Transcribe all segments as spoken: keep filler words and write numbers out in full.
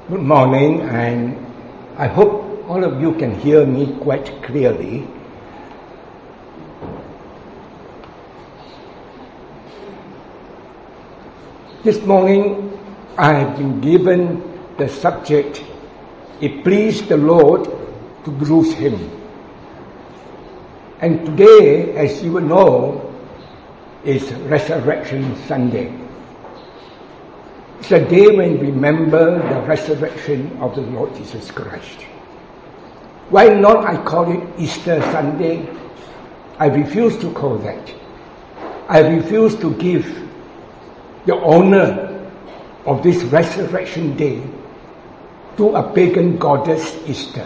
Good morning, and I hope all of you can hear me quite clearly. This morning, I have been given the subject, "It pleased the Lord to bruise him." And today, as you will know, is Resurrection Sunday. It's a day when we remember the resurrection of the Lord Jesus Christ. Why not I call it Easter Sunday? I refuse to call that. I refuse to give the honor of this resurrection day to a pagan goddess Easter.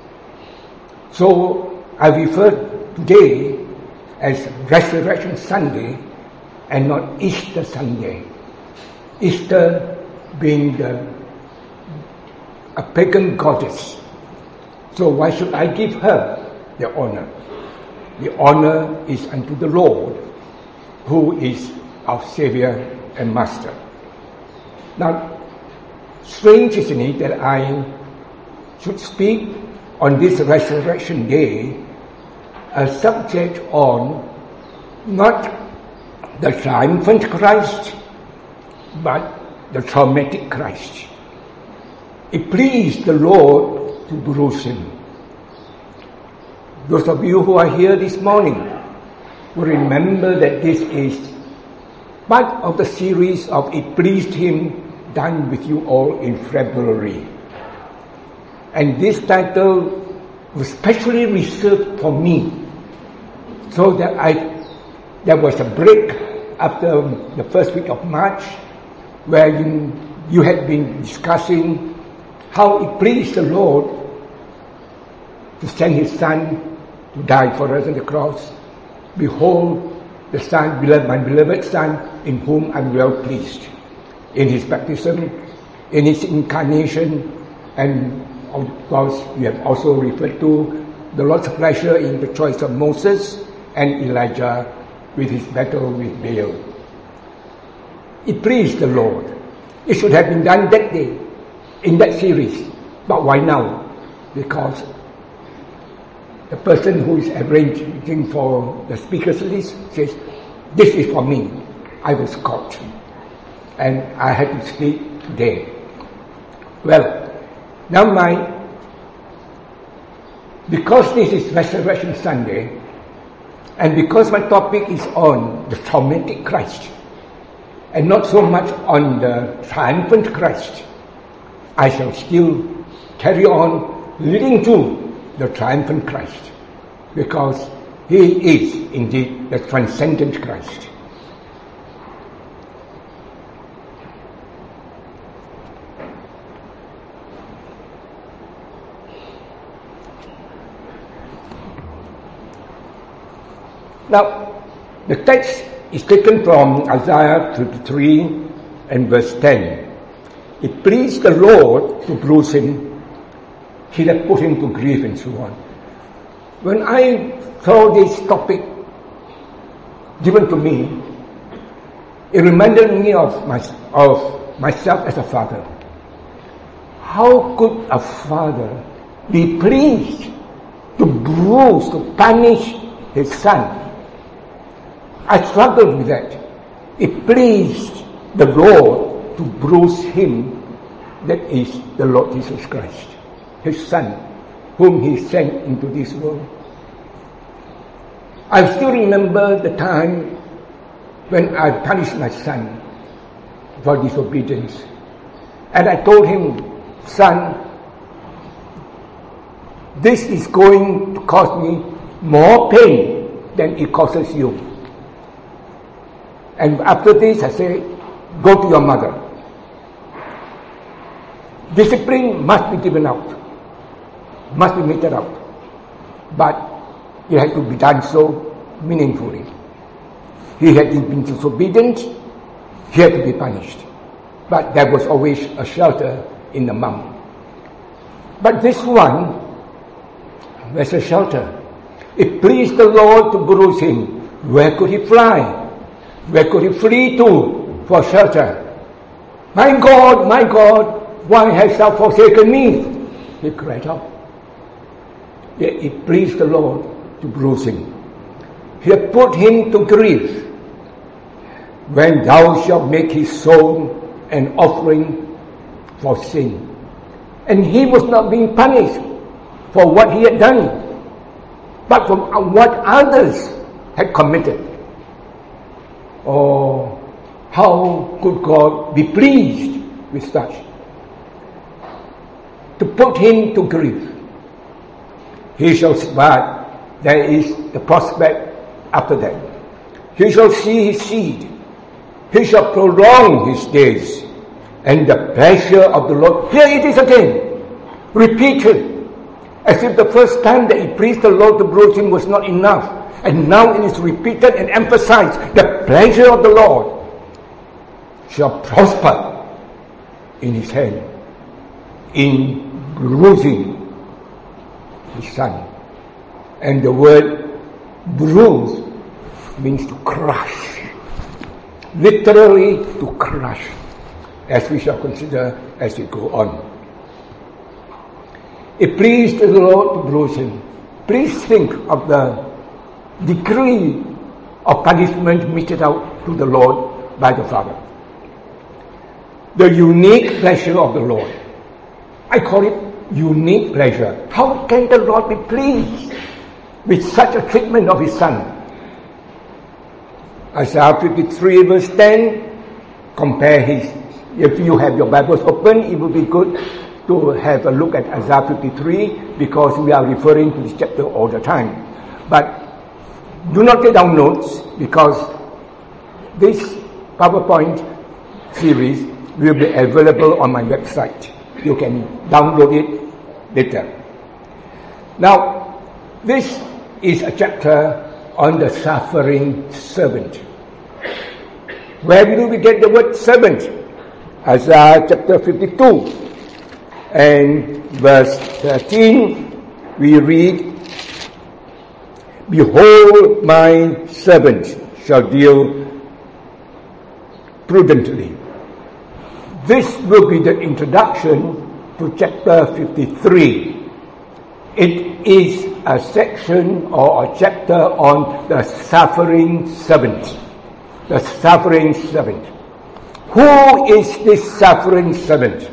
So I refer today as Resurrection Sunday and not Easter Sunday. Easter being the, a pagan goddess. So why should I give her the honor? The honor is unto the Lord, who is our Savior and Master. Now, strange isn't it that I should speak on this Resurrection Day a subject on not the triumphant Christ, but the traumatic Christ. It pleased the Lord to bruise him. Those of you who are here this morning will remember that this is part of the series of It Pleased Him done with you all in February. And this title was specially reserved for me, so that I there was a break after the first week of March, where you, you had been discussing how it pleased the Lord to send His Son to die for us on the cross. Behold, the Son, beloved, my beloved Son, in whom I'm well pleased. In His baptism, in His incarnation, and of course, we have also referred to the Lord's pleasure in the choice of Moses and Elijah with his battle with Baal. It pleased the Lord. It should have been done that day, in that series. But why now? Because the person who is arranging for the speakers list says, "This is for me. I was caught, and I had to speak today." Well, now my, because this is Resurrection Sunday, and because my topic is on the traumatic Christ, and not so much on the triumphant Christ, I shall still carry on leading to the triumphant Christ, because He is indeed the transcendent Christ. Now, the text is taken from Isaiah thirty-three and verse ten. It pleased the Lord to bruise him, He that put him to grief, and so on. When I saw this topic given to me, it reminded me of, my, of myself as a father. How could a father be pleased to bruise, to punish his son? I struggled with that. It pleased the Lord to bruise him, that is the Lord Jesus Christ, His Son, whom He sent into this world. I still remember the time when I punished my son for disobedience. And I told him, "Son, this is going to cause me more pain than it causes you. And after this, I say, go to your mother. Discipline must be given out, must be meted out, but it has to be done so meaningfully. He had been disobedient, he had to be punished. But there was always a shelter in the mom. But this one, there's a shelter. It pleased the Lord to bruise him. Where could he fly? Where could he flee to for shelter? My God, my God, why hast thou forsaken me? He cried out. Yet it pleased the Lord to bruise him. He had put him to grief. When thou shalt make his soul an offering for sin. And he was not being punished for what he had done, but from what others had committed. Oh, how could God be pleased with such? To put him to grief. He shall, but there is the prospect after that. He shall see his seed. He shall prolong his days. And the pleasure of the Lord. Here it is again. Repeated. As if the first time that he pleased the Lord to bruise him was not enough. And now it is repeated and emphasized. The pleasure of the Lord shall prosper in his hand. In bruising his son. And the word bruise means to crush. Literally to crush, as we shall consider as we go on. It pleased the Lord to bruise him. Please think of the degree of punishment meted out to the Lord by the Father. The unique pleasure of the Lord. I call it unique pleasure. How can the Lord be pleased with such a treatment of his son? Isaiah fifty-three verse ten, compare his, if you have your Bibles open, it would be good to have a look at Isaiah fifty-three because we are referring to this chapter all the time. But do not take down notes because this PowerPoint series will be available on my website. You can download it later. Now, this is a chapter on the suffering servant. Where do we get the word servant? Isaiah chapter fifty-two and verse thirteen, we read, Behold, my servant shall deal prudently. This will be the introduction to chapter fifty-three. It is a section or a chapter on the suffering servant. The suffering servant. Who is this suffering servant?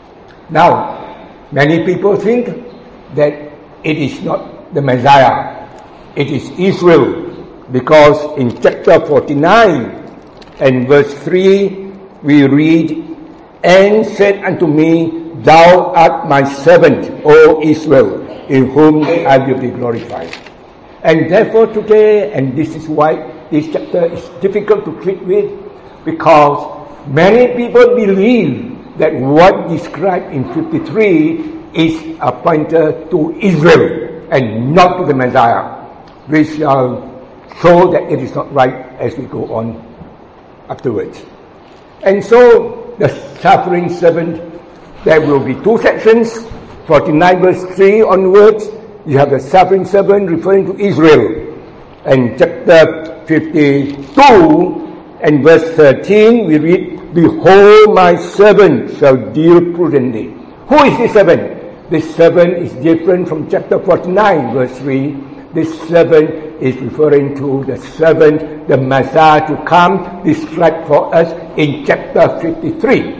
Now, many people think that it is not the Messiah. It is Israel. Because in chapter forty-nine and verse three, we read, And said unto me, Thou art my servant, O Israel, in whom I will be glorified. And therefore today, and this is why this chapter is difficult to treat with, because many people believe that what described in fifty-three is a pointer to Israel and not to the Messiah. We shall show that it is not right as we go on afterwards. And so, the suffering servant, there will be two sections, forty-nine verse three onwards. You have the suffering servant referring to Israel. And chapter fifty-two and verse thirteen, we read, Behold, my servant shall deal prudently. Who is this servant? This servant is different from chapter forty-nine verse three. This servant is referring to the servant, the Messiah to come, described for us in chapter fifty-three.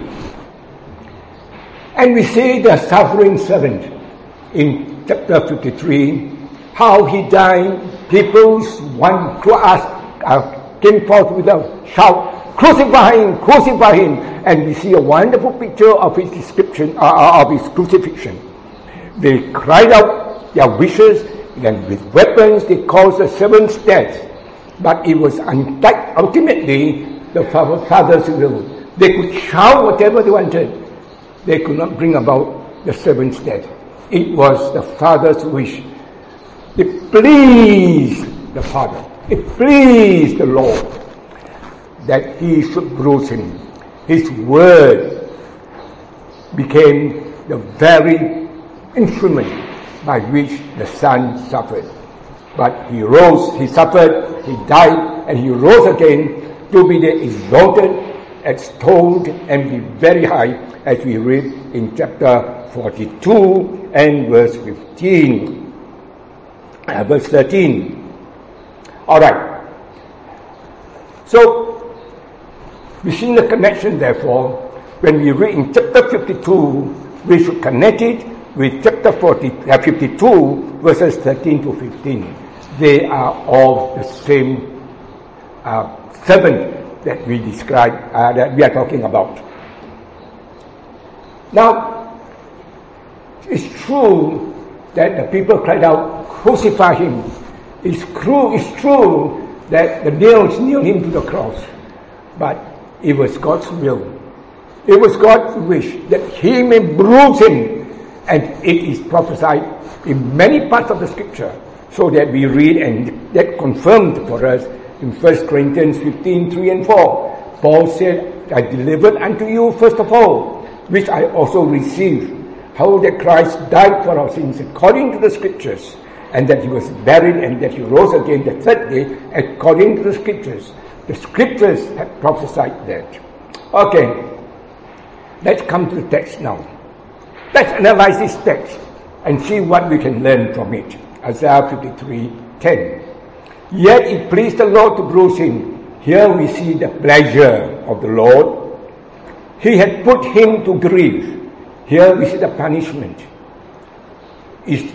And we see the suffering servant in chapter fifty-three, how he died. People's one class uh, came forth with a shout, Crucify him, crucify him. And we see a wonderful picture of his description, uh, of his crucifixion. They cried out their wishes, and with weapons they caused the servant's death. But it was ultimately the Father's will. They could shout whatever they wanted. They could not bring about the servant's death. It was the Father's wish. It pleased the Father. It pleased the Lord that he should bruise him. His word became the very instrument by which the Son suffered. But he rose, he suffered, he died, and he rose again to be the exalted extolled and be very high, as we read in chapter forty-two and verse fifteen, uh, verse thirteen. All right. So we see the connection. Therefore, when we read in chapter fifty-two, we should connect it with chapter forty, uh, fifty-two, verses thirteen to fifteen. They are all the same uh, servant that we describe, uh, that we are talking about. Now, it's true that the people cried out, "Crucify him." It's true, it's true that the nails nailed him to the cross. But it was God's will. It was God's wish that he may bruise him. And it is prophesied in many parts of the scripture, so that we read and that confirmed for us in First Corinthians fifteen, three and four. Paul said, "I delivered unto you first of all, which I also received, how that Christ died for our sins according to the scriptures, and that he was buried, and that he rose again the third day according to the scriptures." The scriptures have prophesied that. Okay, let's come to the text now. Let's analyze this text and see what we can learn from it. Isaiah fifty-three, ten. "Yet it pleased the Lord to bruise him." Here we see the pleasure of the Lord. He had put him to grief. Here we see the punishment. It's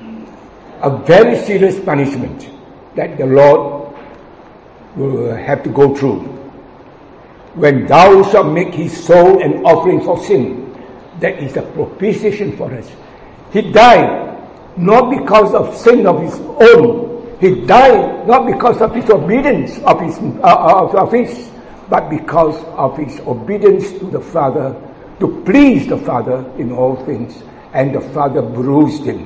a very serious punishment that the Lord will have to go through. "When thou shalt make his soul an offering for sin," that is a propitiation for us. He died not because of sin of his own. He died not because of his obedience of his, uh, of, of his, but because of his obedience to the Father, to please the Father in all things. And the Father bruised him.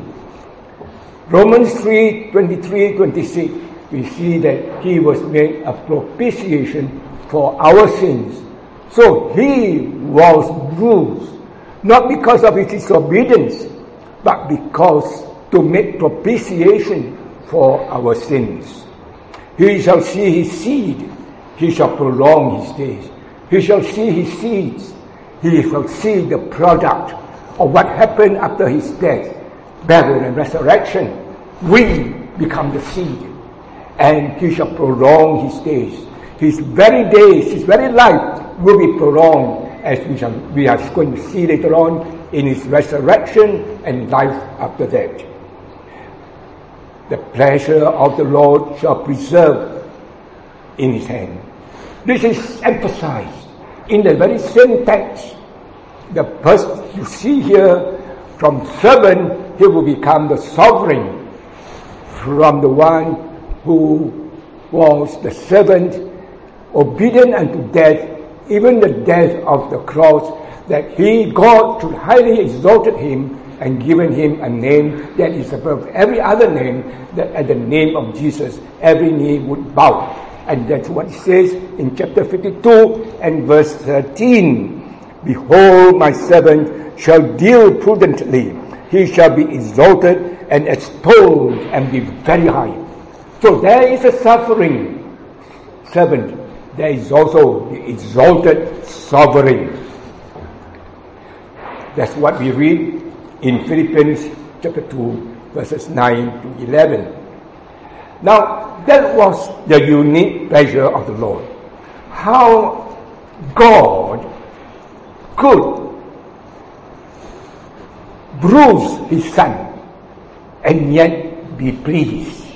Romans three, twenty-three, twenty-six, we see that he was made a propitiation for our sins. So he was bruised, not because of his disobedience, but because to make propitiation for our sins. "He shall see his seed, he shall prolong his days." He shall see his seeds. He shall see the product of what happened after his death, burial, and resurrection. We become the seed, and he shall prolong his days. His very days, his very life will be prolonged, as we, shall, we are going to see later on in his resurrection and life after that. "The pleasure of the Lord shall preserve in his hand." This is emphasized in the very same text. The first you see here, from servant, he will become the sovereign. From the one who was the servant, obedient unto death, even the death of the cross, that he, God, should highly exalted him and given him a name that is above every other name, that at the name of Jesus every knee would bow. And that's what it says in chapter fifty-two and verse thirteen. "Behold, my servant shall deal prudently. He shall be exalted and extolled and be very high." So there is a suffering servant. There is also the exalted sovereign. That's what we read in Philippians chapter two, verses nine to eleven. Now, that was the unique pleasure of the Lord. How God could bruise his son and yet be pleased.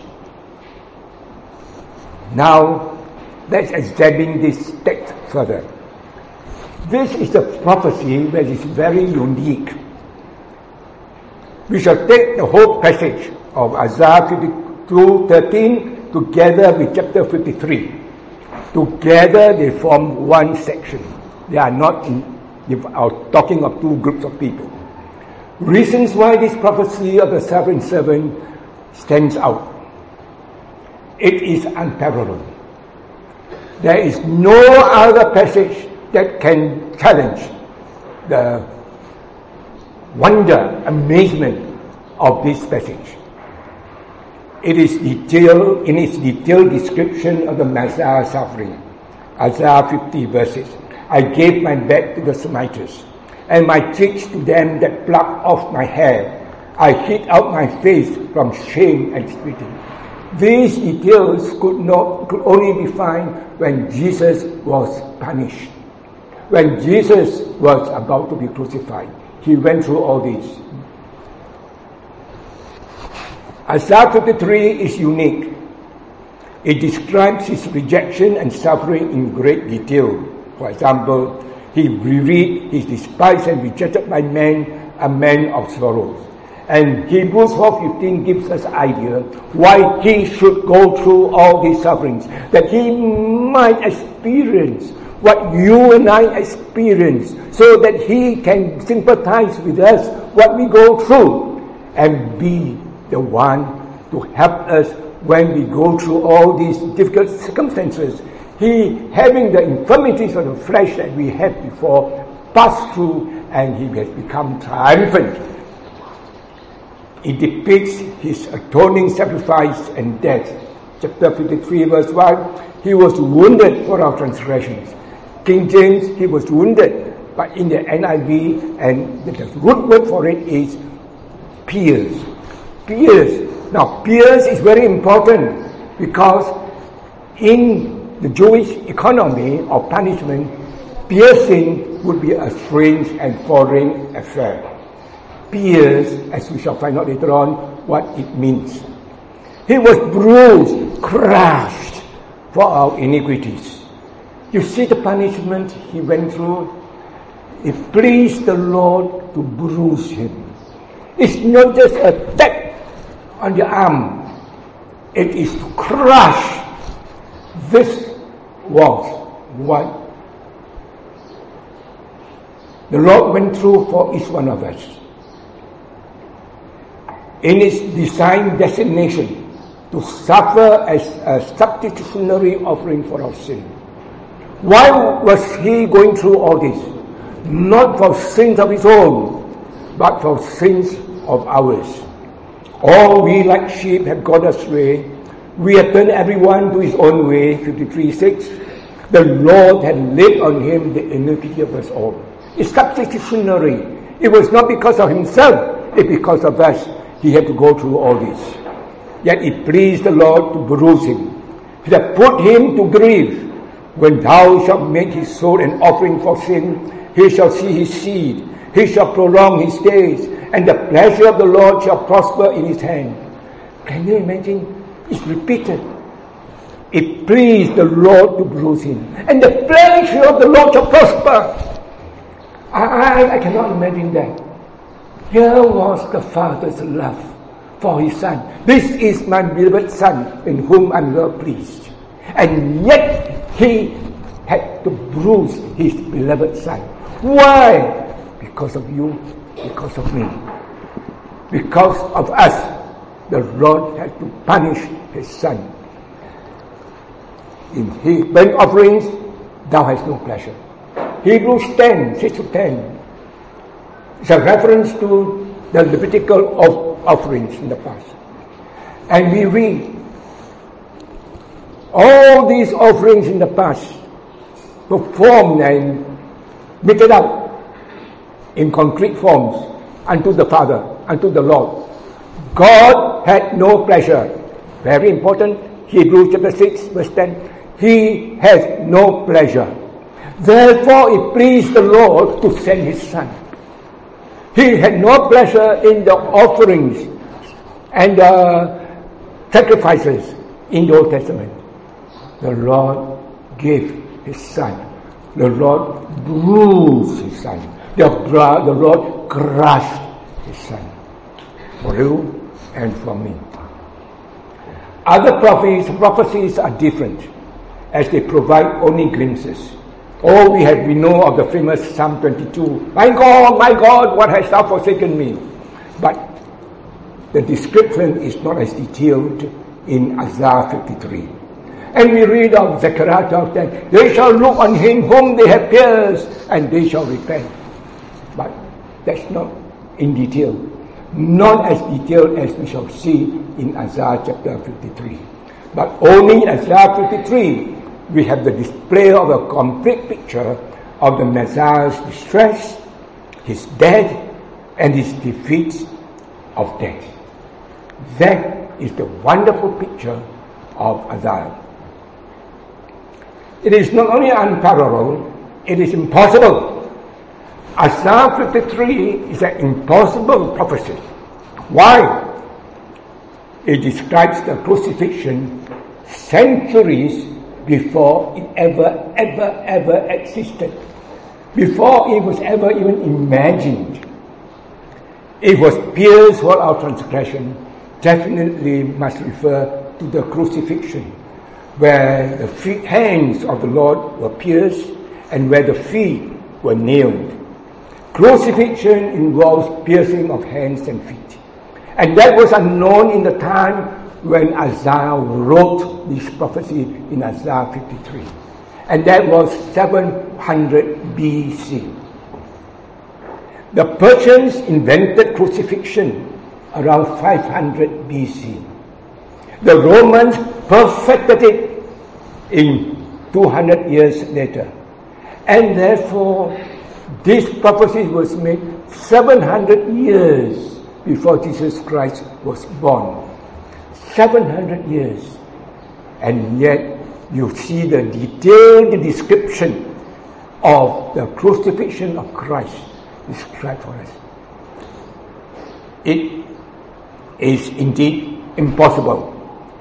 Now, let's examine this text further. This is a prophecy that is very unique. We shall take the whole passage of Isaiah fifty-two, thirteen together with chapter fifty-three. Together they form one section. They are not in, they are talking of two groups of people. Reasons why this prophecy of the sovereign servant stands out. It is unparalleled. There is no other passage that can challenge the wonder, amazement of this passage. It is detailed in its detailed description of the Messiah's suffering. Isaiah fifty verses. I gave my back to the smiters, and my cheeks to them that plucked off my hair. I hid out my face from shame and spitting. These details could not could only be found when Jesus was punished. When Jesus was about to be crucified, he went through all these. Isaiah fifty-three is unique. It describes his rejection and suffering in great detail. For example, he revealed he is despised and rejected by men, a man of sorrows. And Hebrews four fifteen gives us idea why he should go through all these sufferings, that he might experience what you and I experience, so that he can sympathize with us what we go through, and be the one to help us when we go through all these difficult circumstances. He, having the infirmities of the flesh that we had before, passed through, and he has become triumphant. It depicts his atoning sacrifice and death. Chapter fifty-three verse one, he was wounded for our transgressions. King James, he was wounded, but in the N I V, and the root word for it is pierced. Pierced. Now, pierced is very important, because in the Jewish economy of punishment, piercing would be a strange and foreign affair. Pierced, as we shall find out later on, what it means. He was bruised, crushed for our iniquities. You see the punishment he went through? It pleased the Lord to bruise him. It's not just a tap on the arm. It is to crush. This was what the Lord went through for each one of us. In its designed destination, to suffer as a substitutionary offering for our sin. Why was he going through all this? Not for sins of his own, but for sins of ours. All we like sheep have gone astray. We have turned everyone to his own way, fifty-three six. The Lord had laid on him the iniquity of us all. It's substitutionary. It was not because of himself, it's because of us. He had to go through all this. Yet it pleased the Lord to bruise him. He had put him to grief. When thou shalt make his soul an offering for sin, he shall see his seed. He shall prolong his days, and the pleasure of the Lord shall prosper in his hand. Can you imagine? It's repeated. It pleased the Lord to bruise him, and the pleasure of the Lord shall prosper. I, I, I cannot imagine that. Here was the Father's love for his Son. This is my beloved Son, in whom I am well pleased. And yet he had to bruise his beloved Son. Why? Because of you, because of me. Because of us, the Lord had to punish his Son. In his burnt offerings, thou hast no pleasure. Hebrews ten, six to ten. It's a reference to the Levitical offerings in the past. And we read, all these offerings in the past performed and meted out in concrete forms unto the Father, unto the Lord. God had no pleasure. Very important, Hebrews chapter six, verse ten. He has no pleasure. Therefore it pleased the Lord to send his Son. He had no pleasure in the offerings and the sacrifices in the Old Testament. The Lord gave his Son. The Lord bruised his Son. The, the Lord crushed his Son. For you and for me. Other prophecies, prophecies are different, as they provide only glimpses. Oh, we have we know of the famous Psalm twenty-two. My God, my God, what hast thou forsaken me? But the description is not as detailed in Isaiah fifty-three. And we read of Zechariah twelve ten. They shall look on him whom they have pierced, and they shall repent. But that's not in detail. Not as detailed as we shall see in Isaiah chapter fifty-three. But only in Isaiah fifty-three we have the display of a complete picture of the Messiah's distress, his death, and his defeat of death. That is the wonderful picture of Isaiah. It is not only unparalleled, it is impossible. Isaiah fifty-three is an impossible prophecy. Why? It describes the crucifixion centuries before it ever, ever, ever existed. Before it was ever even imagined. It was pierced for our transgression. Definitely must refer to the crucifixion, where the feet, hands of the Lord were pierced and where the feet were nailed. Crucifixion involves piercing of hands and feet. And that was unknown in the time when Isaiah wrote this prophecy in Isaiah fifty-three. And that was seven hundred B C. The Persians invented crucifixion around five hundred B C. The Romans perfected it in two hundred years later. And therefore, this prophecy was made seven hundred years before Jesus Christ was born. seven hundred years. And yet, you see the detailed description of the crucifixion of Christ described for us. It is indeed impossible.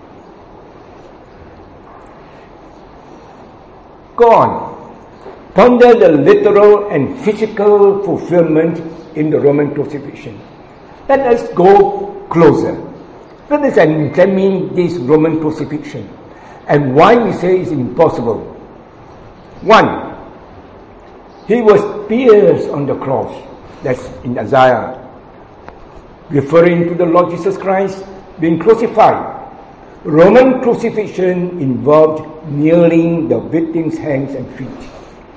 Go on. Ponder the literal and physical fulfillment in the Roman crucifixion. Let us go closer. Let us examine this Roman crucifixion and why we say it's impossible. One, he was pierced on the cross. That's in Isaiah, referring to the Lord Jesus Christ being crucified. Roman crucifixion involved nailing the victim's hands and feet.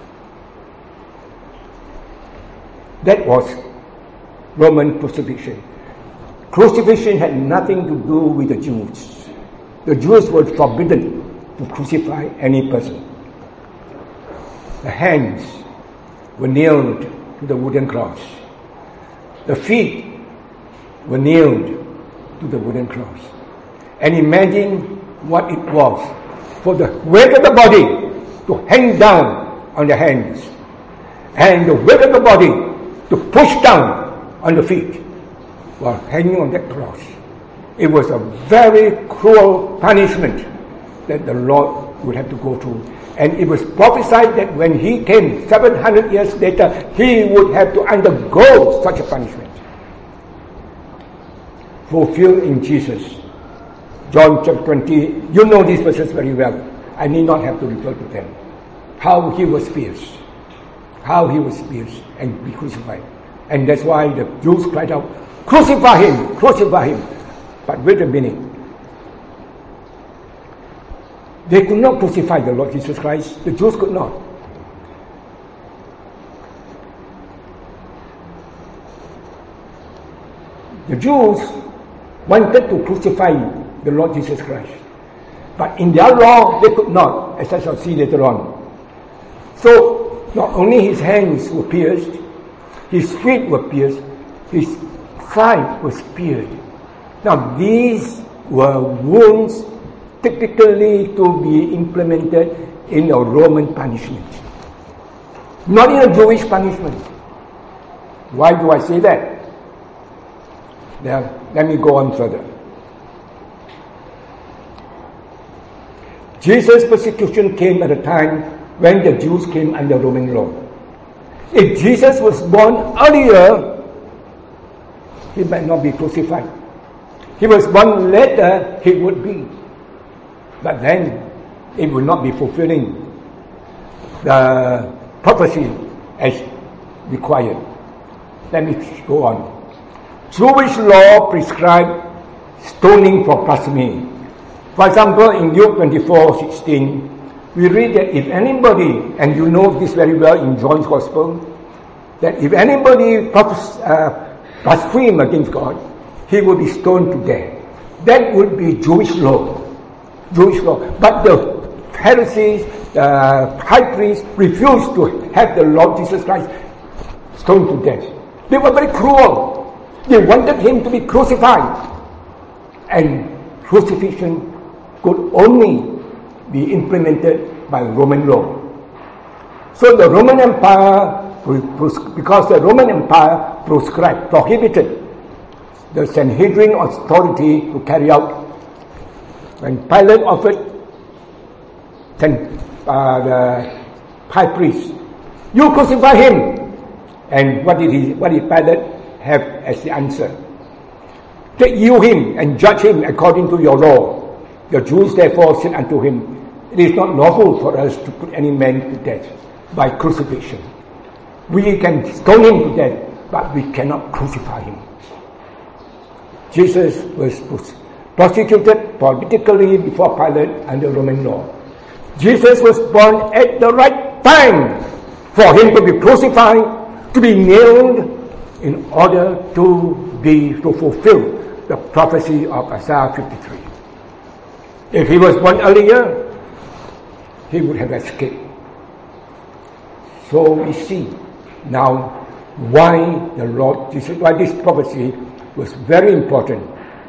That was Roman crucifixion. Crucifixion had nothing to do with the Jews. The Jews were forbidden to crucify any person. The hands were nailed to the wooden cross. The feet were nailed to the wooden cross. And imagine what it was for the weight of the body to hang down on the hands and the weight of the body to push down on the feet while hanging on that cross. It was a very cruel punishment that the Lord would have to go through. And it was prophesied that when he came seven hundred years later, he would have to undergo such a punishment. Fulfilled in Jesus. John chapter twenty, you know these verses very well. I need not have to refer to them. How he was pierced. How he was pierced and be crucified. And that's why the Jews cried out, crucify him, crucify him. But wait a minute. They could not crucify the Lord Jesus Christ. The Jews could not. The Jews wanted to crucify the Lord Jesus Christ. But in their law, they could not, as I shall see later on. So, not only his hands were pierced, his feet were pierced, his side was pierced. Now, these were wounds typically to be implemented in a Roman punishment, not in a Jewish punishment. Why do I say that? Now, let me go on further. Jesus' persecution came at a time when the Jews came under Roman law. If Jesus was born earlier, he might not be crucified. He was born later, he would be. But then, it will not be fulfilling the prophecy as required. Let me go on. Jewish law prescribed stoning for blasphemy. For example, in Luke twenty-four sixteen, we read that if anybody, and you know this very well in John's Gospel, that if anybody uh, blaspheme against God, he will be stoned to death. That would be Jewish law. Jewish law. But the Pharisees uh, high priest refused to have the Lord Jesus Christ stoned to death. They were very cruel. They wanted him to be crucified. And crucifixion could only be implemented by Roman law. So the Roman Empire, because the Roman Empire proscribed, prohibited the Sanhedrin authority to carry out. When Pilate offered uh, the high priest, you crucify him. And what did he? What did Pilate have as the answer? Take you him and judge him according to your law. The Jews therefore said unto him, it is not lawful for us to put any man to death by crucifixion. We can stone him to death, but we cannot crucify him. Jesus was prosecuted politically before Pilate under Roman law. Jesus was born at the right time for him to be crucified, to be nailed, in order to be to fulfill the prophecy of Isaiah fifty-three. If he was born earlier, he would have escaped. So we see now why the Lord Jesus, why this prophecy was very important.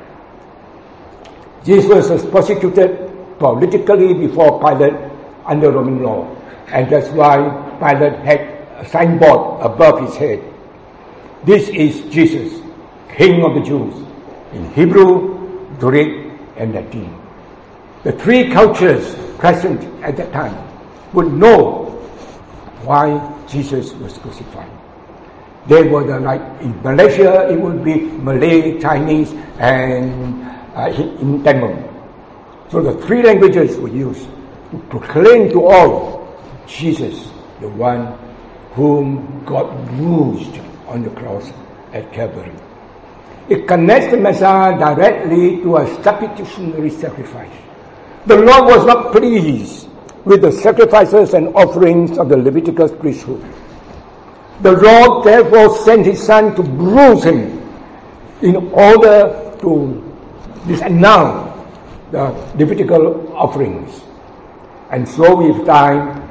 Jesus was persecuted politically before Pilate under Roman law, and that's why Pilate had a signboard above his head. This is Jesus, King of the Jews, in Hebrew, Greek, and Latin. The three cultures present at that time would know why Jesus was crucified. They were the, like in Malaysia, it would be Malay, Chinese, and uh, in Tamil. So the three languages were used to proclaim to all Jesus, the one whom God bruised on the cross at Calvary. It connects the Messiah directly to a substitutionary sacrifice. The Lord was not pleased with the sacrifices and offerings of the Leviticus priesthood. The Lord therefore sent his Son to bruise him in order to disannul the Levitical offerings. And so with time,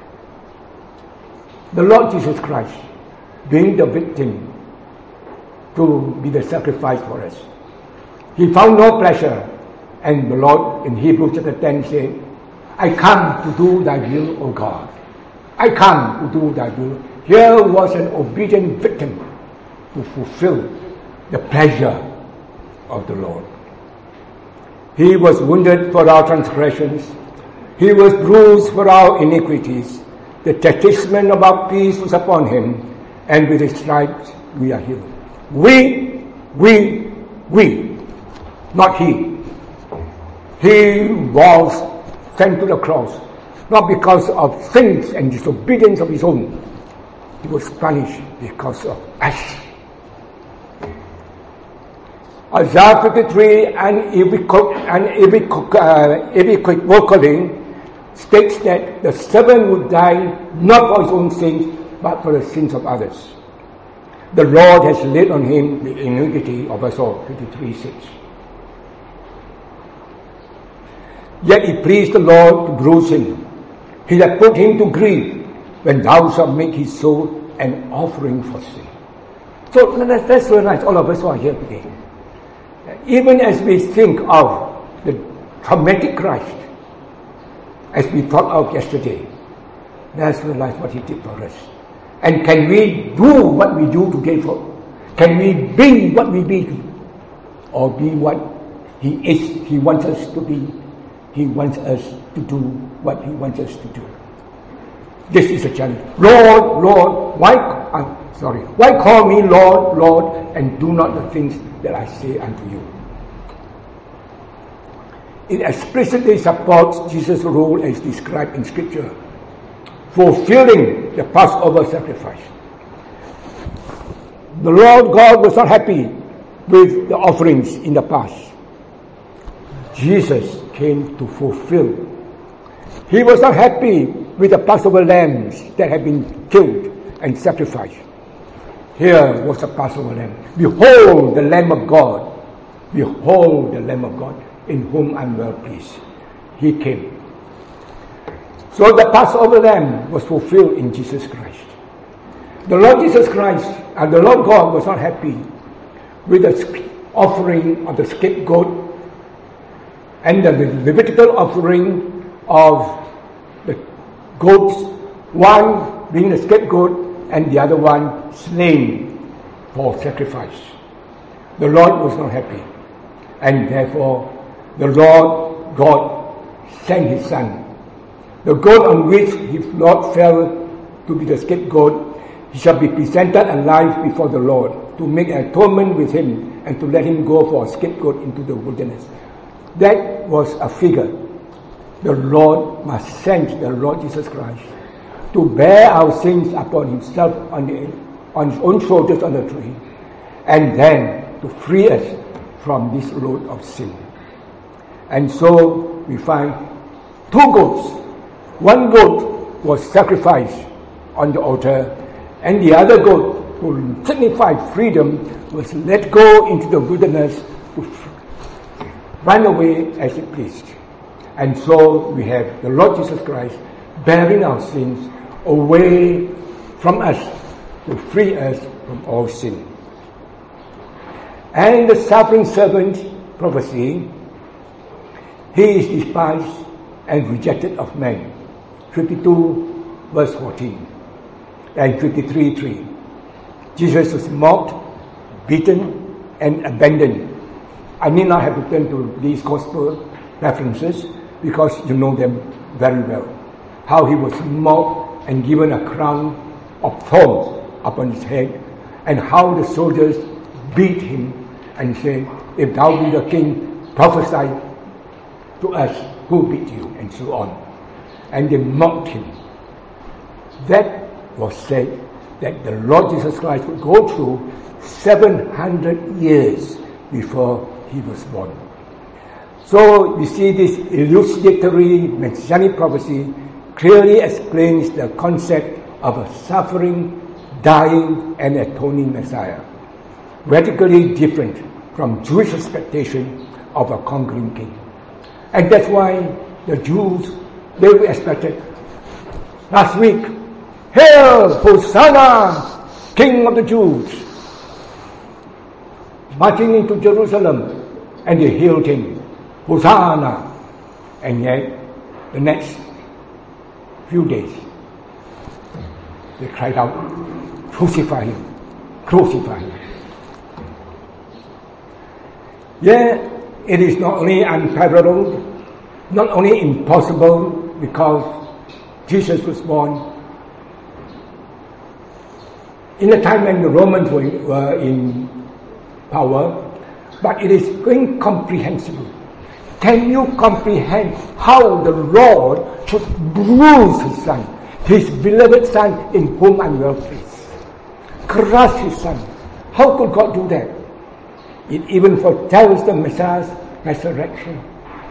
the Lord Jesus Christ, being the victim to be the sacrifice for us, he found no pleasure. And the Lord in Hebrews chapter ten said, I come to do thy will, O God. I come to do thy will. Here was an obedient victim to fulfill the pleasure of the Lord. He was wounded for our transgressions. He was bruised for our iniquities. The chastisement of our peace was upon him, and with his stripes we are healed. We, we, we, not he. He was sent to the cross, not because of sins and disobedience of his own. He was punished because of us. Isaiah fifty-three and unequivocally states that the servant would die not for his own sins, but for the sins of others. The Lord has laid on him the iniquity of us all, fifty-three six. Yet it pleased the Lord to bruise him. He hath put him to grief when thou shalt make his soul an offering for sin. So let's realize, all of us who are here today, even as we think of the traumatic Christ, as we thought of yesterday, let's realize what he did for us. And can we do what we do today for? Can we be what we be? Or be what he is, he wants us to be? He wants us to do what he wants us to do. This is a challenge. Lord, Lord, why, I'm sorry, why call me Lord, Lord, and do not the things that I say unto you? It explicitly supports Jesus' role as described in Scripture, fulfilling the Passover sacrifice. The Lord God was not happy with the offerings in the past. Jesus came to fulfill. He was not happy with the Passover lambs that had been killed and sacrificed. Here was the Passover lamb. Behold the Lamb of God. Behold the Lamb of God, in whom I'm well pleased. He came. So the Passover lamb was fulfilled in Jesus Christ. The Lord Jesus Christ and the Lord God was not happy with the offering of the scapegoat and the Levitical offering of the goats, one being the scapegoat and the other one slain for sacrifice. The Lord was not happy, and therefore the Lord God sent his Son. The goat on which his Lord fell to be the scapegoat, he shall be presented alive before the Lord to make atonement with him and to let him go for a scapegoat into the wilderness. That was a figure. The Lord must send the Lord Jesus Christ to bear our sins upon himself on, the, on his own shoulders on the tree, and then to free us from this load of sin. And so we find two goats. One goat was sacrificed on the altar, and the other goat, to signify freedom, was let go into the wilderness to run away as it pleased. And so we have the Lord Jesus Christ bearing our sins away from us to free us from all sin. And the suffering servant prophecy, he is despised and rejected of men. fifty-two verse fourteen and fifty-three three. Jesus was mocked, beaten, and abandoned. I need not have to turn to these gospel references because you know them very well. How he was mocked and given a crown of thorns upon his head, and how the soldiers beat him and said, "If thou be the king, prophesy to us who beat you," and so on. And they mocked him. That was said that the Lord Jesus Christ would go through seven hundred years before he was born. So you see, this elucidatory messianic prophecy clearly explains the concept of a suffering, dying, and atoning Messiah, radically different from Jewish expectation of a conquering king. And that's why the Jews, they were expected last week, "Hail, Hosanna, King of the Jews," marching into Jerusalem, and they hailed him, "Hosanna." And yet, the next few days, they cried out, "Crucify him, crucify him." Yeah, it is not only unparalleled, not only impossible because Jesus was born in a time when the Romans were, were in power, but it is incomprehensible. Can you comprehend how the Lord should bruise his Son, his beloved Son in whom I'm well pleased? Crush his Son. How could God do that? It even foretells the Messiah's resurrection.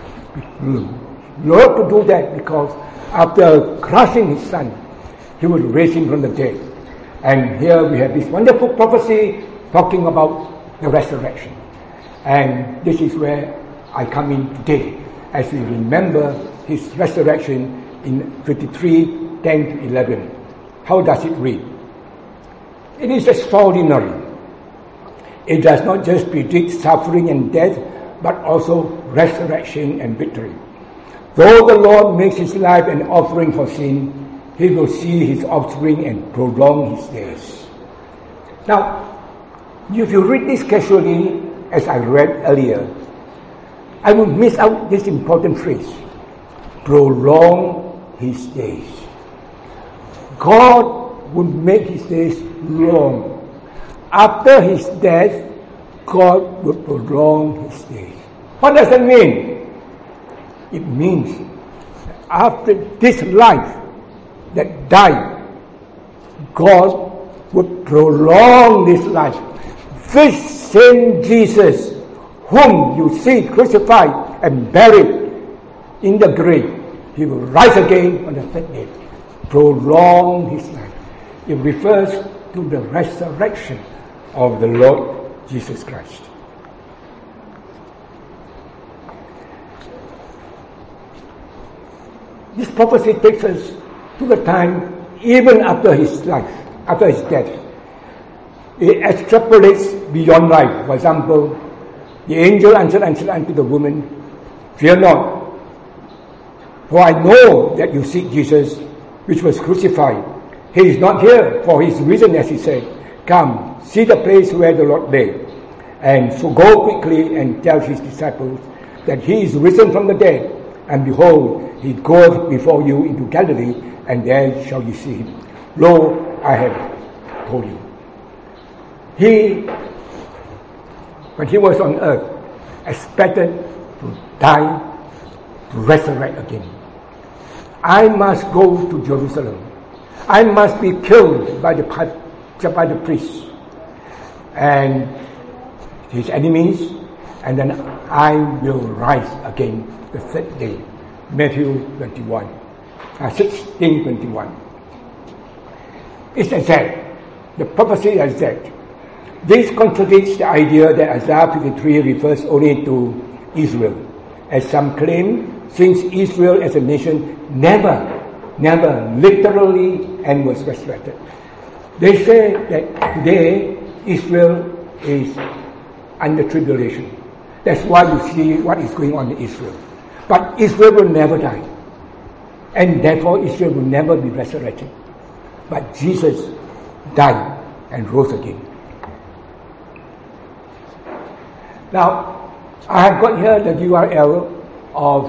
Lord to do that because after crushing his Son, he will raise him from the dead. And here we have this wonderful prophecy talking about the resurrection. And this is where I come in today as we remember his resurrection in fifty-three, ten to eleven. How does it read? It is extraordinary. It does not just predict suffering and death, but also resurrection and victory. Though the Lord makes his life an offering for sin, he will see his offspring and prolong his days. Now, if you read this casually, as I read earlier, I will miss out this important phrase, prolong his days. God would make his days long. After his death, God would prolong his days. What does that mean? It means after this life that died, God would prolong this life. This same Jesus whom you see crucified and buried in the grave, he will rise again on the third day. Prolong his life. It refers to the resurrection of the Lord Jesus Christ. this prophecy takes us to the time even after his life, after his death. It extrapolates beyond life. For example, the angel answered, answered unto the woman, "Fear not, for I know that you seek Jesus, which was crucified. He is not here, for he is risen," as he said. "Come, see the place where the Lord lay. And so go quickly and tell his disciples that he is risen from the dead. And behold, he goeth before you into Galilee, and there shall you see him. Lo, I have told you." He, when he was on earth, expected to die, to resurrect again. "I must go to Jerusalem. I must be killed by the by the priests and his enemies, and then I will rise again the third day." Matthew twenty-one, uh, sixteen twenty-one. It's exact. The prophecy is exact. This contradicts the idea that Isaiah fifty-three refers only to Israel, as some claim, since Israel as a nation never, never literally and was resurrected. They say that today Israel is under tribulation. That's why you see what is going on in Israel. But Israel will never die. And therefore Israel will never be resurrected. But Jesus died and rose again. Now, I have got here the U R L of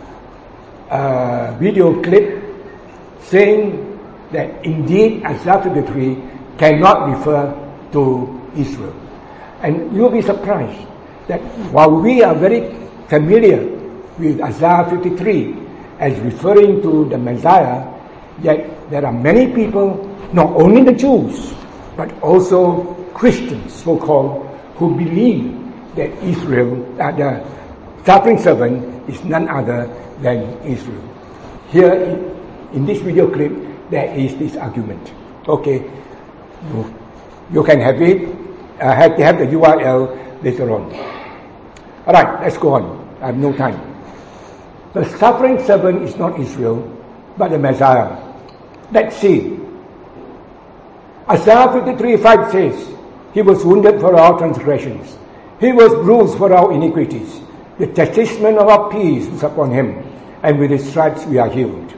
a video clip saying that indeed Isaiah fifty-three cannot refer to Israel. And you'll be surprised that while we are very familiar with Isaiah fifty-three as referring to the Messiah, yet there are many people, not only the Jews, but also Christians, so-called, who believe that Israel, uh, the suffering servant, is none other than Israel. Here in, in this video clip, there is this argument. Okay, you, you can have it, uh, have to have the U R L later on. Alright, let's go on. I have no time. The suffering servant is not Israel, but the Messiah. Let's see. Isaiah fifty-three five says, "He was wounded for our transgressions. He was bruised for our iniquities. The chastisement of our peace was upon him, and with his stripes we are healed."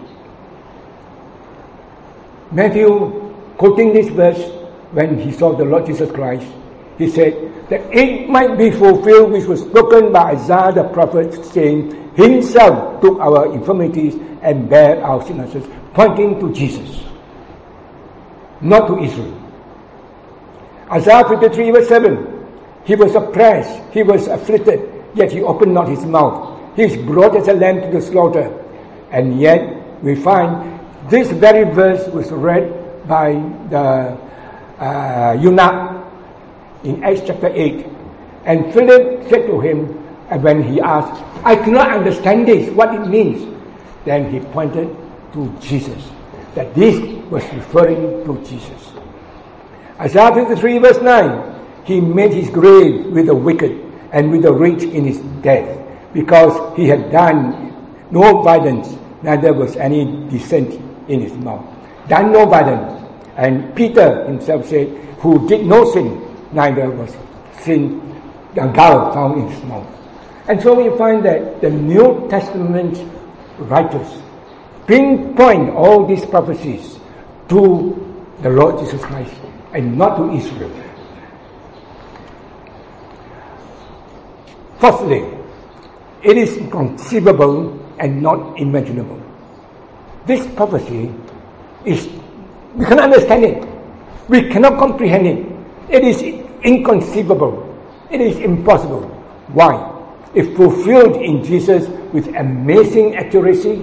Matthew, quoting this verse, when he saw the Lord Jesus Christ, he said that it might be fulfilled which was spoken by Isaiah the prophet, saying, "Himself took our infirmities and bare our sicknesses," pointing to Jesus, not to Israel. Isaiah fifty-three verse seven, "He was oppressed, he was afflicted, yet he opened not his mouth. He is brought as a lamb to the slaughter." And yet we find this very verse was read by the uh, eunuch in Acts chapter eight. And Philip said to him, and when he asked, "I cannot understand this, what it means," then he pointed to Jesus, that this was referring to Jesus. Isaiah fifty-three verse nine, "He made his grave with the wicked and with the rich in his death, because he had done no violence, neither was any dissent in his mouth." Done no violence. And Peter himself said, "Who did no sin, neither was sin, the gall found in his mouth." And so we find that the New Testament writers pinpoint all these prophecies to the Lord Jesus Christ and not to Israel. Fourthly, it is inconceivable and not imaginable. This prophecy is, we cannot understand it. We cannot comprehend it. It is inconceivable. It is impossible. Why? If fulfilled in Jesus with amazing accuracy,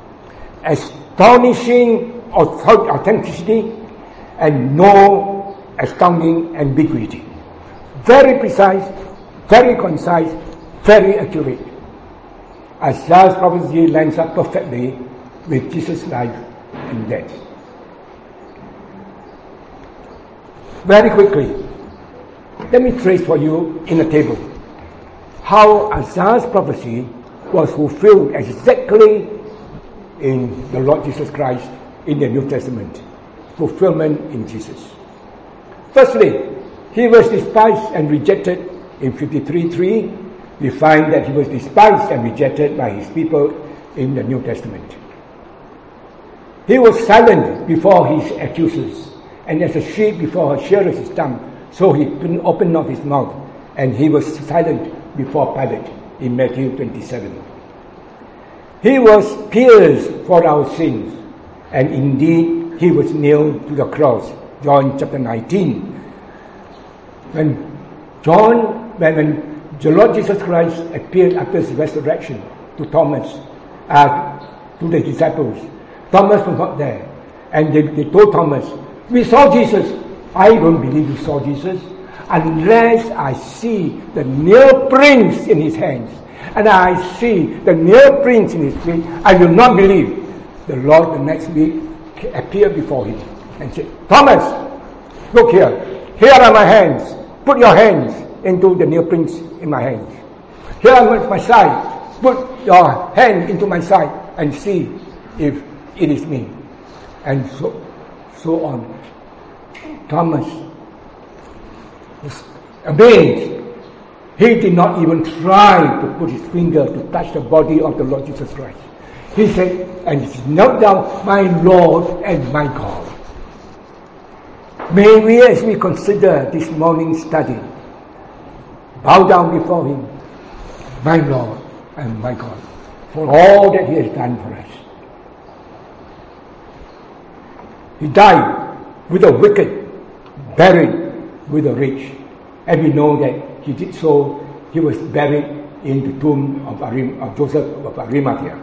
astonishing authenticity, and no astounding ambiguity. Very precise, very concise, very accurate. Isaiah's prophecy lines up perfectly with Jesus' life and death. Very quickly, let me trace for you in a table how Isaiah's prophecy was fulfilled exactly in the Lord Jesus Christ in the New Testament. Fulfillment in Jesus. Firstly, he was despised and rejected. In fifty-three three, we find that he was despised and rejected by his people in the New Testament. He was silent before his accusers, and as a sheep before her shearers is dumb, so he couldn't open not his mouth, and he was silent before Pilate in Matthew twenty-seven. He was pierced for our sins, and indeed he was nailed to the cross. John chapter nineteen. When John, when, when the Lord Jesus Christ appeared after his resurrection to Thomas, uh, to the disciples, Thomas was not there. And they, they told Thomas, we saw Jesus. I don't believe you saw Jesus unless I see the nail prints in his hands and I see the nail prints in his feet. I will not believe. The Lord the next week appeared before him and said, Thomas, look here. Here are my hands. Put your hands into the nail prints in my hands. Here are my side. Put your hand into my side and see if it is me. And so, so on. Thomas was amazed. He did not even try to put his finger to touch the body of the Lord Jesus Christ. He said, and he knelt down, my Lord and my God. May we, as we consider this morning's study, bow down before him, my Lord and my God, for all that he has done for us. He died with the wicked, buried with the rich. And we know that he did so, he was buried in the tomb of, Arim, of Joseph of Arimathea.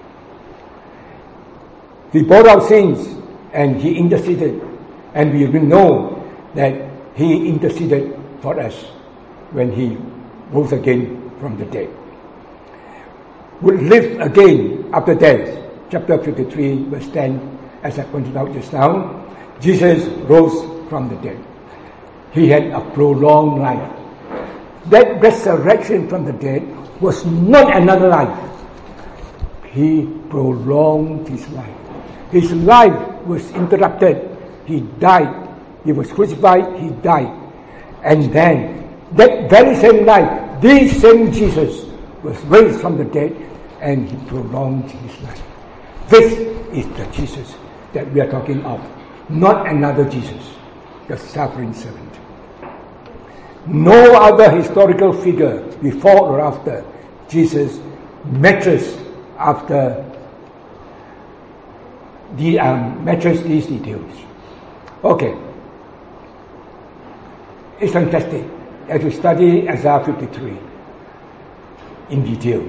He bore our sins and he interceded. And we will know that he interceded for us when he rose again from the dead. Would live again after death. Chapter fifty-three, verse ten, as I pointed out just now. Jesus rose from the dead. He had a prolonged life. That resurrection from the dead was not another life. He prolonged his life. His life was interrupted. He died. He was crucified. He died. And then, that very same life, this same Jesus was raised from the dead and he prolonged his life. This is the Jesus that we are talking of. Not another Jesus, the suffering servant. No other historical figure before or after Jesus matches after the um, matches these details. Okay. It's fantastic as we study Isaiah fifty-three in detail.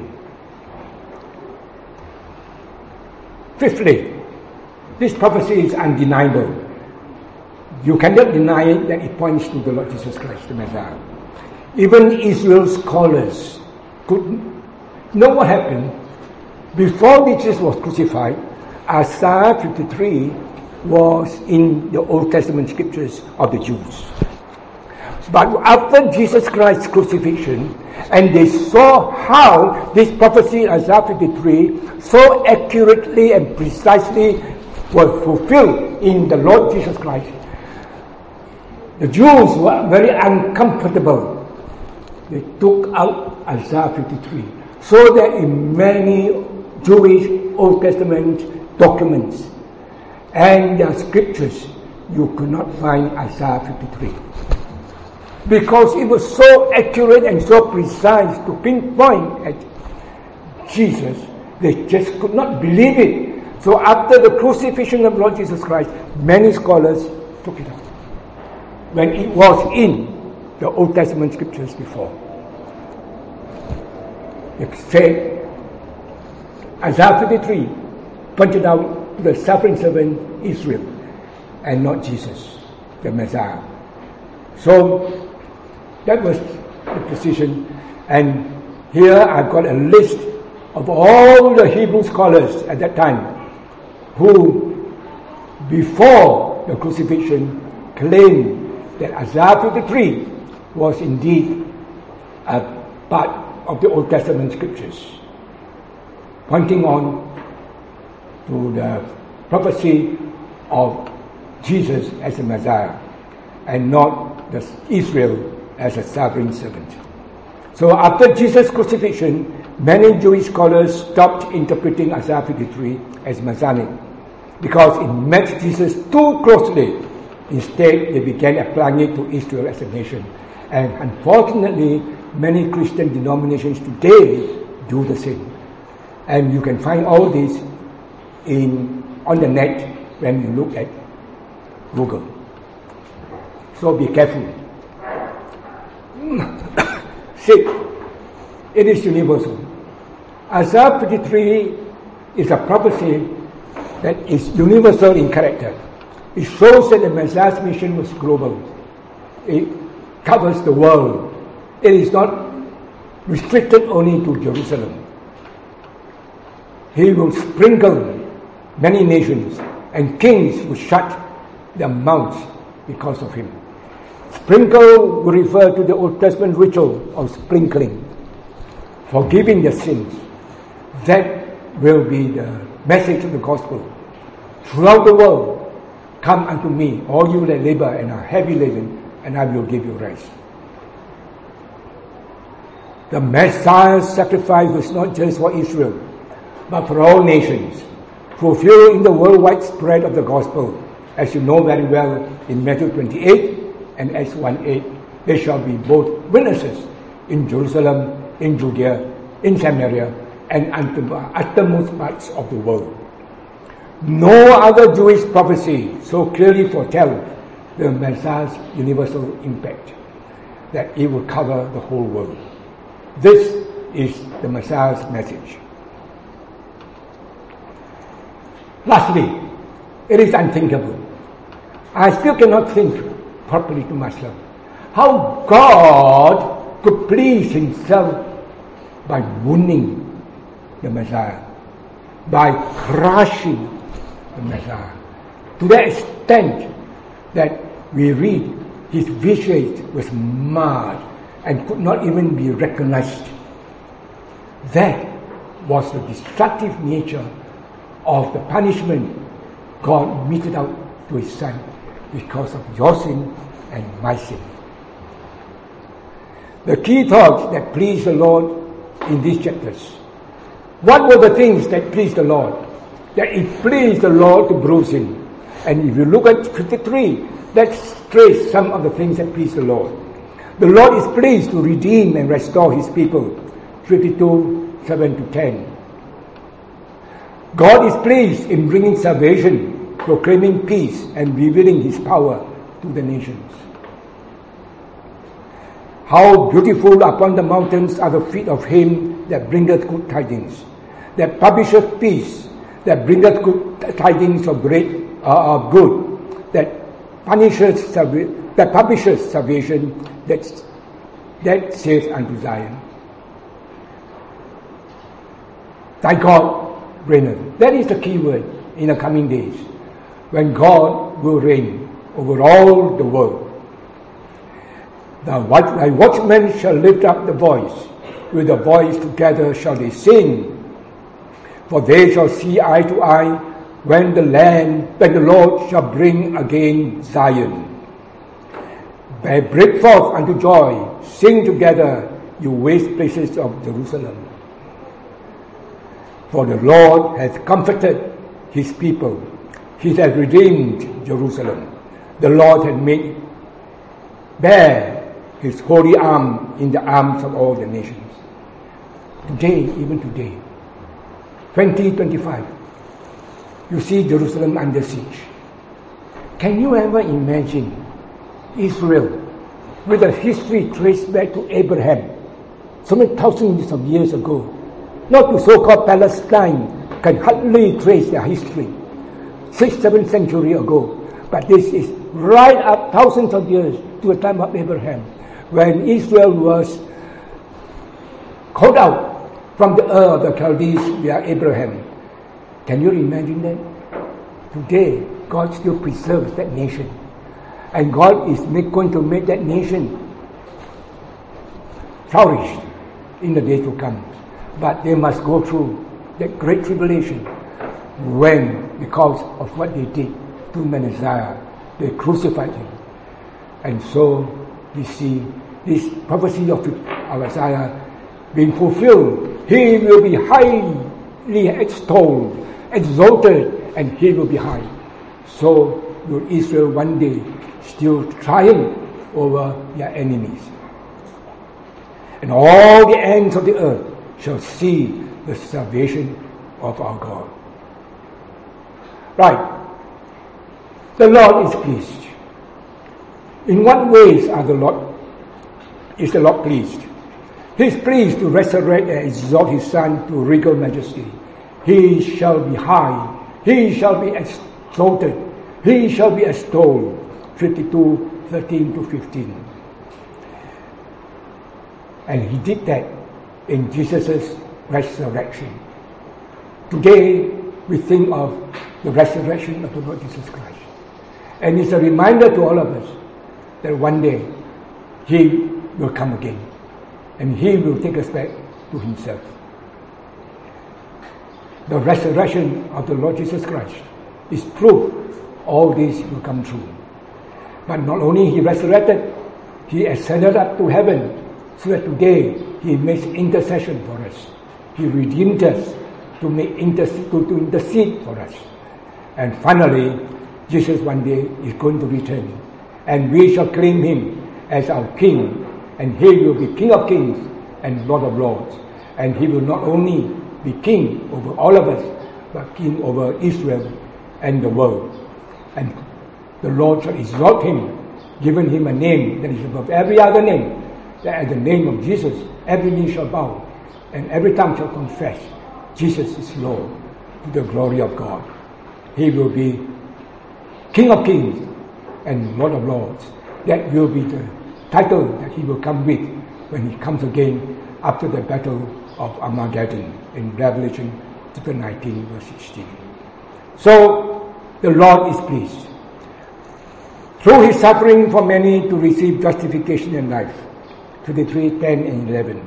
Fifthly, this prophecy is undeniable. You cannot deny it that it points to the Lord Jesus Christ, the Messiah. Even Israel's scholars could know what happened. Before Jesus was crucified, Isaiah fifty-three was in the Old Testament scriptures of the Jews. But after Jesus Christ's crucifixion, and they saw how this prophecy in Isaiah fifty-three so accurately and precisely was fulfilled in the Lord Jesus Christ, the Jews were very uncomfortable. They took out Isaiah fifty-three, so that in many Jewish Old Testament documents and their scriptures, you could not find Isaiah fifty-three. Because it was so accurate and so precise to pinpoint at Jesus, they just could not believe it. So after the crucifixion of Lord Jesus Christ, many scholars took it out, when it was in the Old Testament scriptures before. It said, Isaiah fifty-three pointed out to the suffering servant Israel and not Jesus, the Messiah. So that was the position. And here I've got a list of all the Hebrew scholars at that time who, before the crucifixion, claimed that Isaiah fifty-three was indeed a part of the Old Testament scriptures, pointing on to the prophecy of Jesus as the Messiah and not the Israel as a suffering servant. So after Jesus' crucifixion, many Jewish scholars stopped interpreting Isaiah fifty-three as Messianic because it matched Jesus too closely. Instead, they began applying it to Israel as a nation. And unfortunately, many Christian denominations today do the same. And you can find all this in on the net when you look at Google. So be careful. Six, it is universal. Isaiah fifty-three is a prophecy that is universal in character. It shows that the Messiah's mission was global. It covers the world. It is not restricted only to Jerusalem. He will sprinkle many nations, and kings will shut their mouths because of him. Sprinkle will refer to the Old Testament ritual of sprinkling, forgiving their sins. That will be the message of the gospel. Throughout the world, come unto me, all you that labor and are heavy laden, and I will give you rest. The Messiah's sacrifice was not just for Israel, but for all nations, fulfilling the worldwide spread of the gospel. As you know very well in Matthew twenty-eight and Acts one eight, they shall be both witnesses in Jerusalem, in Judea, in Samaria, and unto the uttermost parts of the world. No other Jewish prophecy so clearly foretells the Messiah's universal impact, that it will cover the whole world. This is the Messiah's message. Lastly, it is unthinkable. I still cannot think properly to myself how God could please himself by wounding the Messiah, by crushing the Messiah, to that extent that we read his visage was marred and could not even be recognized. That was the destructive nature of the punishment God meted out to his son because of your sin and my sin. The key thoughts that pleased the Lord in these chapters. What were the things that pleased the Lord? That it pleased the Lord to bruise him. And if you look at fifty-three, let's trace some of the things that pleased the Lord. The Lord is pleased to redeem and restore his people. fifty-two, seven to ten. God is pleased in bringing salvation, proclaiming peace, and revealing his power to the nations. How beautiful upon the mountains are the feet of him that bringeth good tidings, that publisheth peace, that bringeth good tidings of great uh, of good, that punishes that publishes salvation, that that saith unto Zion, thy God reigneth. That is the key word in the coming days, when God will reign over all the world. The thy watchmen shall lift up the voice, with the voice together shall they sing. For they shall see eye to eye, when the land, when the Lord shall bring again Zion. Break forth unto joy, sing together, you waste places of Jerusalem. For the Lord hath comforted his people, he hath redeemed Jerusalem. The Lord hath made bare his holy arm in the arms of all the nations. Today, even today, twenty twenty-five, you see Jerusalem under siege. Can you ever imagine Israel with a history traced back to Abraham, so many thousands of years ago? Not to so-called Palestine, can hardly trace their history, six, seven century ago. But this is right up thousands of years to the time of Abraham, when Israel was called out from the Ur of the Chaldees via Abraham. Can you imagine that? Today, God still preserves that nation. And God is make, going to make that nation flourish in the days to come. But they must go through that great tribulation. when, because of what they did to Messiah, they crucified him. And so we see this prophecy of Isaiah being fulfilled. He will be highly extolled, exalted, and he will be high. So will Israel one day still triumph over their enemies. And all the ends of the earth shall see the salvation of our God. Right. The Lord is pleased. In what ways are the Lord is the Lord pleased? He is pleased to resurrect and exalt his Son to regal majesty. He shall be high. He shall be exalted. He shall be extolled. fifty-two, thirteen to fifteen. And he did that in Jesus' resurrection. Today, we think of the resurrection of the Lord Jesus Christ. And it's a reminder to all of us that one day he will come again. And he will take us back to himself. The resurrection of the Lord Jesus Christ is proof all this will come true. But not only he resurrected, he ascended up to heaven, so that today he makes intercession for us. He redeemed us to make intercede, to, to intercede for us. And finally, Jesus one day is going to return, and we shall claim him as our King, and he will be King of kings and Lord of lords. And he will not only be King over all of us, but King over Israel and the world. And the Lord shall exalt him, giving him a name that is above every other name, that at the name of Jesus every knee shall bow, and every tongue shall confess Jesus is Lord, to the glory of God. He will be King of kings and Lord of lords. That will be the title that he will come with when he comes again after the battle of Armageddon in Revelation chapter nineteen verse sixteen. So the Lord is pleased through his suffering for many to receive justification in life. twenty-three, ten and eleven.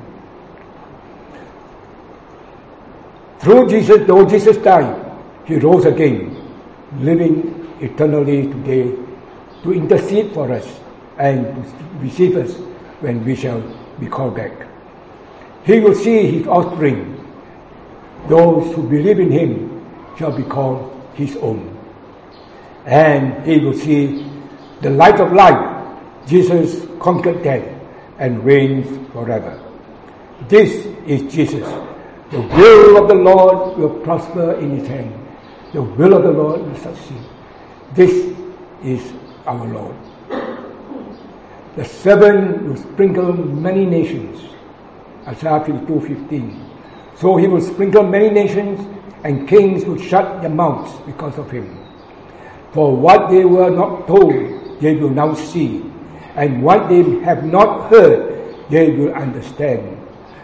Through Jesus, though Jesus died, he rose again, living eternally today to intercede for us and to receive us when we shall be called back. He will see his offspring. Those who believe in him shall be called his own. And he will see the light of life. Jesus conquered death and reigns forever. This is Jesus. The will of the Lord will prosper in his hand. The will of the Lord will succeed. This is our Lord. The servant will sprinkle many nations. Isaiah fifty-two fifteen. So he will sprinkle many nations, and kings will shut their mouths because of him. For what they were not told, they will now see, and what they have not heard, they will understand.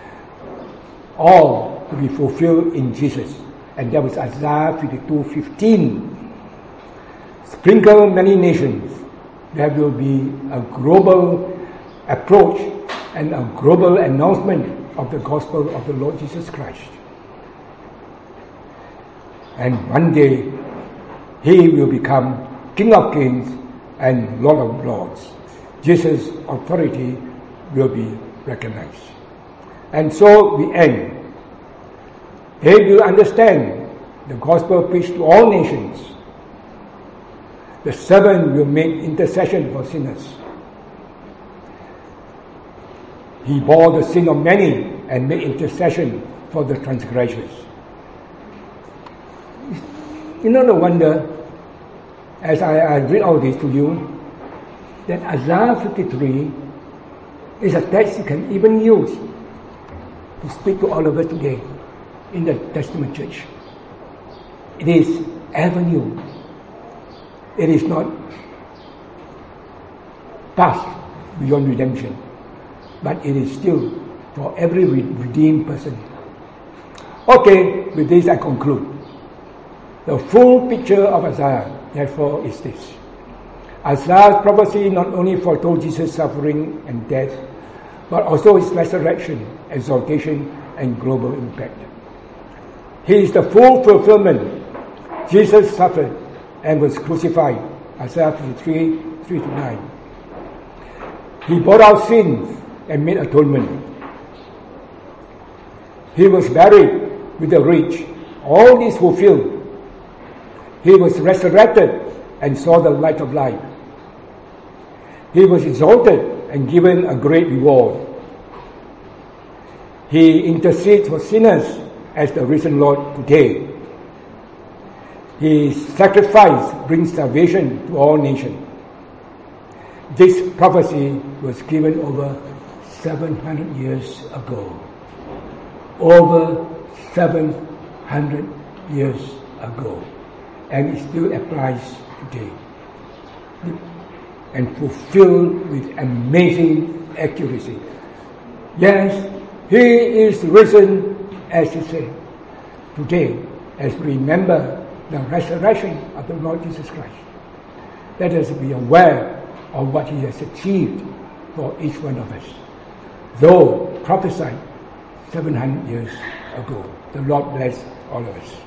All to be fulfilled in Jesus. And that was Isaiah fifty-two fifteen. Sprinkle many nations. There will be a global approach and a global announcement of the gospel of the Lord Jesus Christ. And one day, he will become King of kings and Lord of lords. Jesus' authority will be recognized. And so we end. They will understand the gospel preached to all nations. The servant will make intercession for sinners. He bore the sin of many and made intercession for the transgressors. You know, no wonder, as I, I read all this to you, that Isaiah fifty-three is a text you can even use to speak to all of us today in the Testament church. It is avenue. It is not past beyond redemption, but it is still for every redeemed person. Okay, with this I conclude. The full picture of Isaiah, therefore, is this. Isaiah's prophecy not only foretold Jesus' suffering and death, but also his resurrection, exaltation, and global impact. He is the full fulfillment Jesus suffered and was crucified. Isaiah fifty-three, three to nine. He bore our sins and made atonement. He was buried with the rich. All this fulfilled. He was resurrected and saw the light of life. He was exalted and given a great reward. He intercedes for sinners as the risen Lord today. His sacrifice brings salvation to all nations. This prophecy was given over seven hundred years ago. Over seven hundred years ago. And it still applies today. And fulfilled with amazing accuracy. Yes, He is risen, as He said. Today, as we remember the resurrection of the Lord Jesus Christ, let us be aware of what He has achieved for each one of us. Though prophesied seven hundred years ago. The Lord bless all of us.